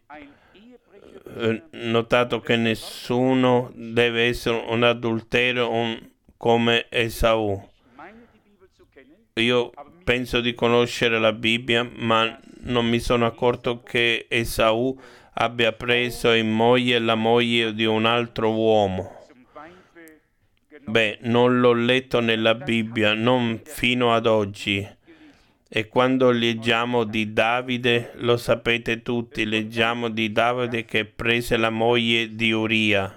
notato che nessuno deve essere un adulterio un, come Esaù. Io penso di conoscere la Bibbia, ma non mi sono accorto che Esaù abbia preso in moglie la moglie di un altro uomo. Beh, non l'ho letto nella Bibbia, non fino ad oggi. E quando leggiamo di Davide, lo sapete tutti, leggiamo di Davide che prese la moglie di Uria.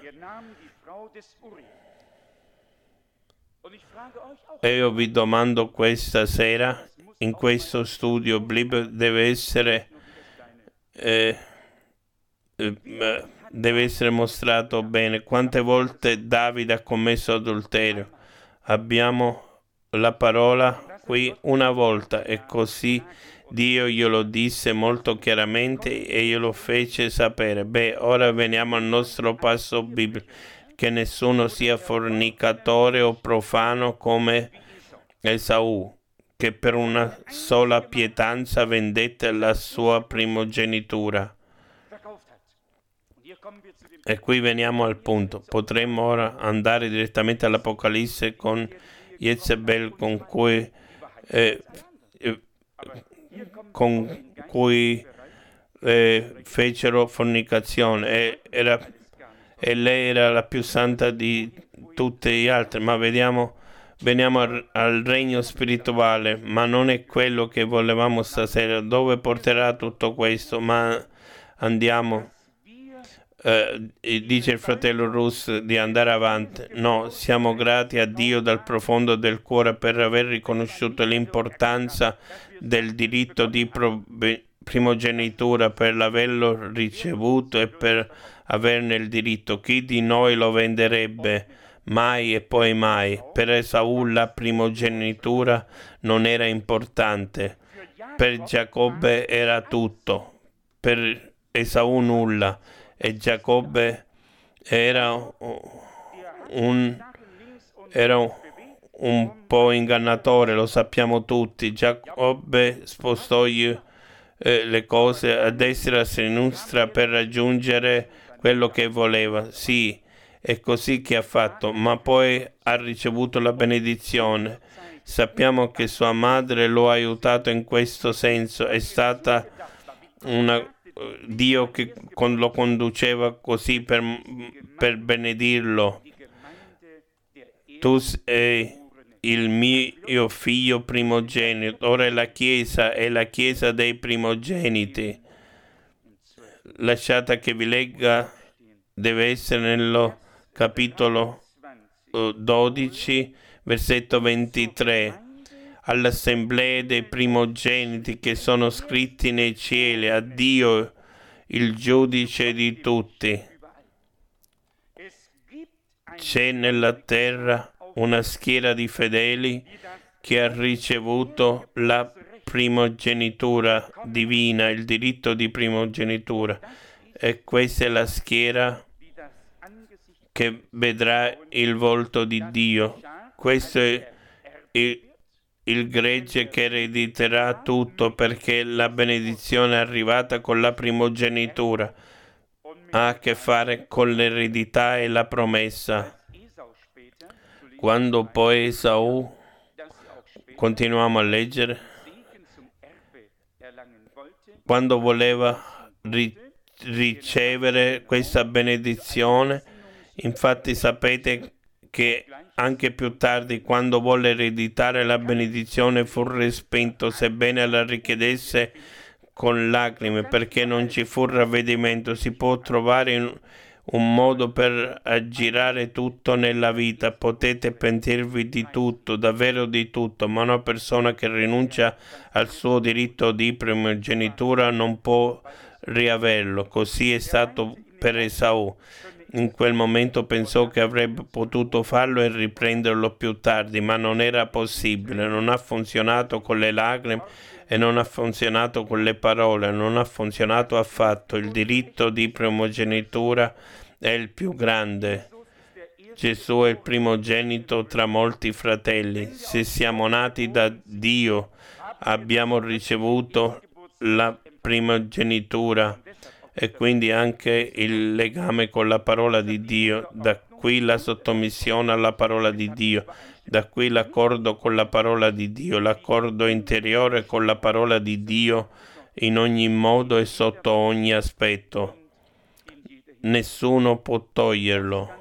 E io vi domando questa sera, in questo studio biblico deve essere, eh, eh, deve essere mostrato bene quante volte Davide ha commesso adulterio. Abbiamo la parola qui una volta e così Dio glielo disse molto chiaramente e glielo fece sapere. Beh, ora veniamo al nostro passo biblico: che nessuno sia fornicatore o profano come Esaù, che per una sola pietanza vendette la sua primogenitura. E qui veniamo al punto. Potremmo ora andare direttamente all'Apocalisse con Jezebel, con cui eh, eh, con cui eh, fecero fornicazione e, era, e lei era la più santa di tutti gli altri. Ma vediamo, veniamo al, al regno spirituale, ma non è quello che volevamo stasera. Dove porterà tutto questo? Ma andiamo. Uh, dice il fratello Russ di andare avanti. No, siamo grati a Dio dal profondo del cuore per aver riconosciuto l'importanza del diritto di pro- primogenitura, per averlo ricevuto e per averne il diritto. Chi di noi lo venderebbe? Mai e poi mai. Per Esaù la primogenitura non era importante, per Giacobbe era tutto, per Esaù nulla. E Giacobbe era un, era un, un po' ingannatore, lo sappiamo tutti. Giacobbe spostò gli, eh, le cose a destra e a sinistra per raggiungere quello che voleva. Sì, è così che ha fatto, ma poi ha ricevuto la benedizione. Sappiamo che sua madre lo ha aiutato in questo senso, è stata una Dio che con, lo conduceva così per, per benedirlo. Tu sei il mio figlio primogenito. Ora è la Chiesa, è la Chiesa dei primogeniti. Lasciate che vi legga, deve essere nello capitolo dodici, versetto ventitré. All'assemblea dei primogeniti che sono scritti nei cieli, a Dio il giudice di tutti. C'è nella terra una schiera di fedeli che ha ricevuto la primogenitura divina, il diritto di primogenitura, e questa è la schiera che vedrà il volto di Dio. Questo è il il gregge che erediterà tutto, perché la benedizione è arrivata con la primogenitura, ha a che fare con l'eredità e la promessa. Quando poi Esaù continuiamo a leggere, quando voleva ri- ricevere questa benedizione, infatti sapete che anche più tardi, quando volle ereditare la benedizione, fu respinto, sebbene la richiedesse con lacrime, perché non ci fu ravvedimento. Si può trovare in un modo per aggirare tutto nella vita, potete pentirvi di tutto, davvero di tutto, ma una persona che rinuncia al suo diritto di primogenitura non può riaverlo. Così è stato per Esaù. In quel momento pensò che avrebbe potuto farlo e riprenderlo più tardi, ma non era possibile. Non ha funzionato con le lacrime e non ha funzionato con le parole, non ha funzionato affatto. Il diritto di primogenitura è il più grande. Gesù è il primogenito tra molti fratelli. Se siamo nati da Dio, abbiamo ricevuto la primogenitura e quindi anche il legame con la parola di Dio. Da qui la sottomissione alla parola di Dio. Da qui l'accordo con la parola di Dio, l'accordo interiore con la parola di Dio in ogni modo e sotto ogni aspetto. Nessuno può toglierlo.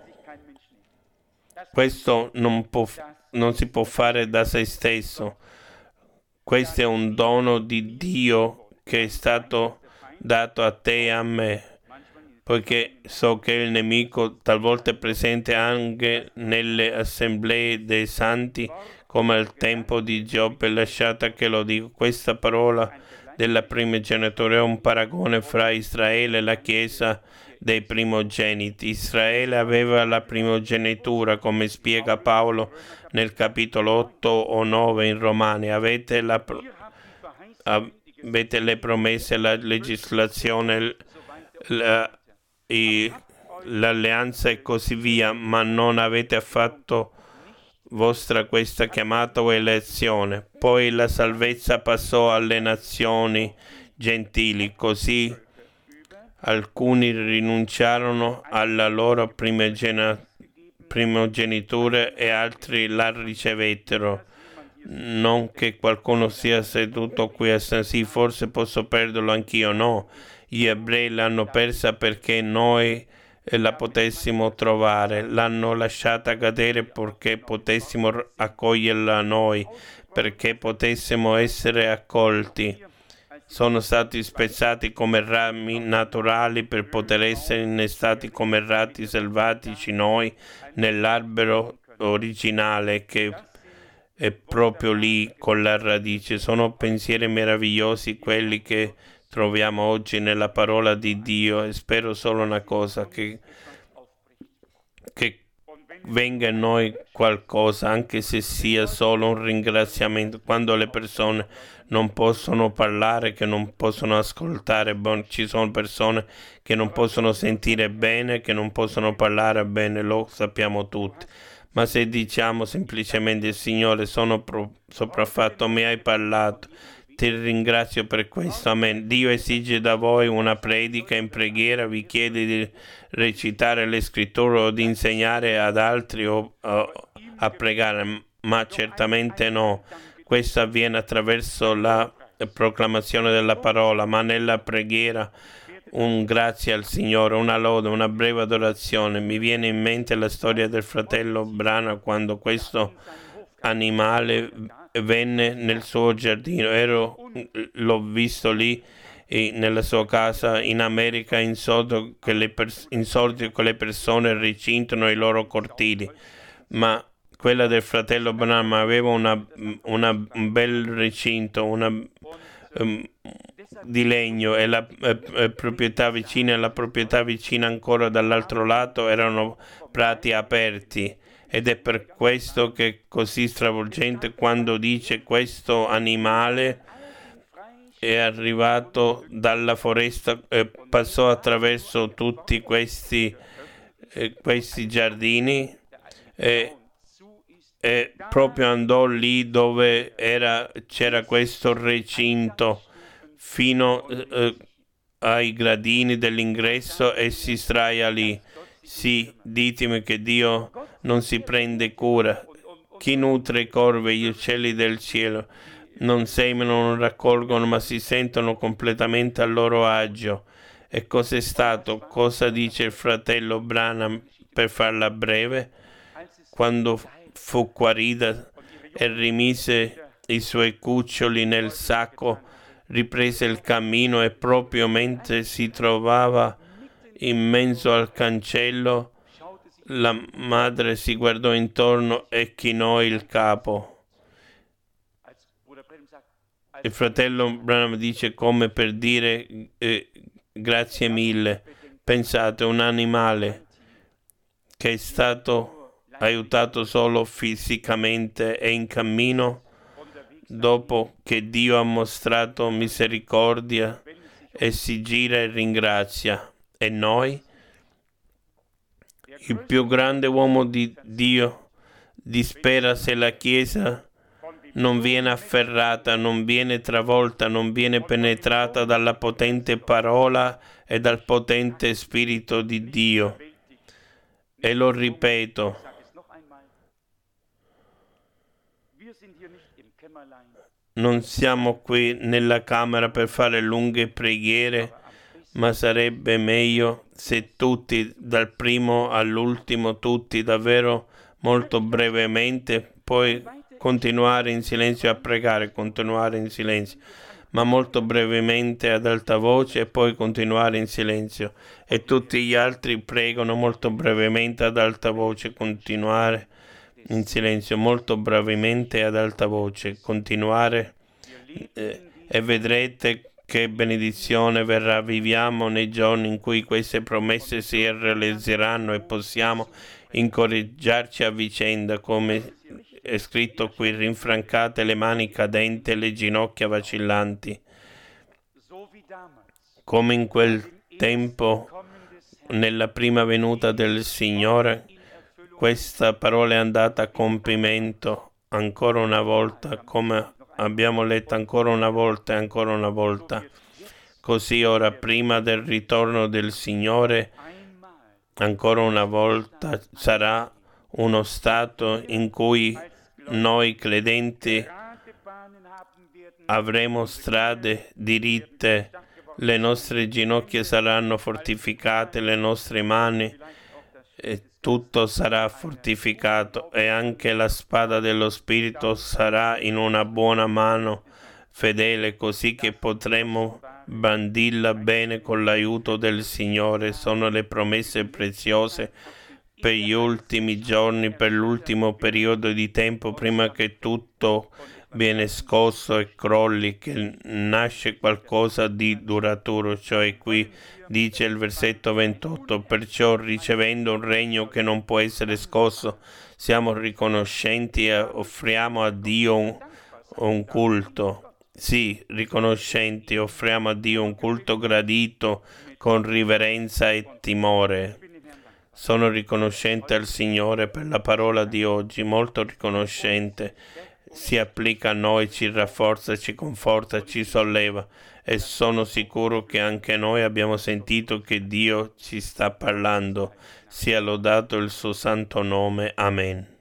Questo non, può, non si può fare da se stesso. Questo è un dono di Dio che è stato dato a te e a me, poiché so che il nemico talvolta è presente anche nelle assemblee dei santi, come al tempo di Giobbe. Lasciate che lo dico, questa parola della primogenitura è un paragone fra Israele e la Chiesa dei primogeniti. Israele aveva la primogenitura, come spiega Paolo nel capitolo otto o nove in Romani. Avete, la, avete le promesse, la legislazione, la, i, l'alleanza e così via, ma non avete affatto vostra questa chiamata o elezione. Poi la salvezza passò alle nazioni gentili, così alcuni rinunciarono alla loro primogenitura e altri la ricevettero. Non che qualcuno sia seduto qui a sì, forse posso perderlo anch'io. No, gli ebrei l'hanno persa perché noi la potessimo trovare, l'hanno lasciata cadere perché potessimo accoglierla noi, perché potessimo essere accolti. Sono stati spezzati come rami naturali per poter essere innestati come rati selvatici noi nell'albero originale che è proprio lì con la radice. Sono pensieri meravigliosi quelli che troviamo oggi nella parola di Dio, e spero solo una cosa, che, che venga in noi qualcosa, anche se sia solo un ringraziamento. Quando le persone non possono parlare, che non possono ascoltare, bon, ci sono persone che non possono sentire bene, che non possono parlare bene, lo sappiamo tutti. Ma se diciamo semplicemente: Signore, sono pro- sopraffatto, mi hai parlato, ti ringrazio per questo, amen. Dio esige da voi una predica in preghiera, vi chiede di recitare le scritture o di insegnare ad altri o, o a pregare, ma certamente no. Questo avviene attraverso la proclamazione della parola, ma nella preghiera un grazie al Signore, una lode, una breve adorazione. Mi viene in mente la storia del fratello Branham quando questo animale venne nel suo giardino. Ero, l'ho visto lì eh, nella sua casa in America, in solito che le, pers- in solito che le persone recintano i loro cortili, ma quella del fratello Branham aveva una, una, un bel recinto, una um, di legno, e la eh, proprietà vicina e la proprietà vicina ancora dall'altro lato erano prati aperti. Ed è per questo che è così stravolgente quando dice: questo animale è arrivato dalla foresta e passò attraverso tutti questi, eh, questi giardini e, e proprio andò lì dove era, c'era questo recinto fino eh, ai gradini dell'ingresso e si sdraia lì. Sì, ditemi che Dio non si prende cura Chi nutre i corvi e gli uccelli del cielo? Non seminano, non raccolgono, ma si sentono completamente a loro agio. E cos'è stato? Cosa dice il fratello Branham per farla breve? Quando fu guarita e rimise i suoi cuccioli nel sacco, riprese il cammino e proprio mentre si trovava in mezzo al cancello, la madre si guardò intorno e chinò il capo. Il fratello Branham dice come per dire eh, grazie mille. Pensate, un animale che è stato aiutato solo fisicamente e in cammino, dopo che Dio ha mostrato misericordia e si gira e ringrazia. E noi? Il più grande uomo di Dio dispera se la Chiesa non viene afferrata, non viene travolta, non viene penetrata dalla potente parola e dal potente Spirito di Dio. E lo ripeto, non siamo qui nella camera per fare lunghe preghiere, ma sarebbe meglio se tutti, dal primo all'ultimo, tutti davvero molto brevemente, poi continuare in silenzio a pregare, continuare in silenzio, ma molto brevemente ad alta voce e poi continuare in silenzio. E tutti gli altri pregano molto brevemente ad alta voce, continuare in silenzio, molto brevemente ad alta voce, continuare eh, e vedrete che benedizione verrà. Viviamo nei giorni in cui queste promesse si realizzeranno e possiamo incoraggiarci a vicenda, come è scritto qui: rinfrancate le mani cadenti e le ginocchia vacillanti. Come in quel tempo, nella prima venuta del Signore, questa parola è andata a compimento ancora una volta, come abbiamo letto ancora una volta e ancora una volta. Così ora, prima del ritorno del Signore, ancora una volta sarà uno stato in cui noi credenti avremo strade diritte, le nostre ginocchia saranno fortificate, le nostre mani, e tutto sarà fortificato, e anche la spada dello Spirito sarà in una buona mano fedele, così che potremo bandirla bene con l'aiuto del Signore. Sono le promesse preziose per gli ultimi giorni, per l'ultimo periodo di tempo, prima che tutto viene scosso e crolli, che nasce qualcosa di duraturo. Cioè, qui dice il versetto ventotto: perciò, ricevendo un regno che non può essere scosso, siamo riconoscenti e offriamo a Dio un, un culto. Sì, riconoscenti, offriamo a Dio un culto gradito con riverenza e timore. Sono riconoscente al Signore per la parola di oggi, molto riconoscente. Si applica a noi, ci rafforza, ci conforta, ci solleva, e sono sicuro che anche noi abbiamo sentito che Dio ci sta parlando. Sia lodato il suo santo nome. Amen.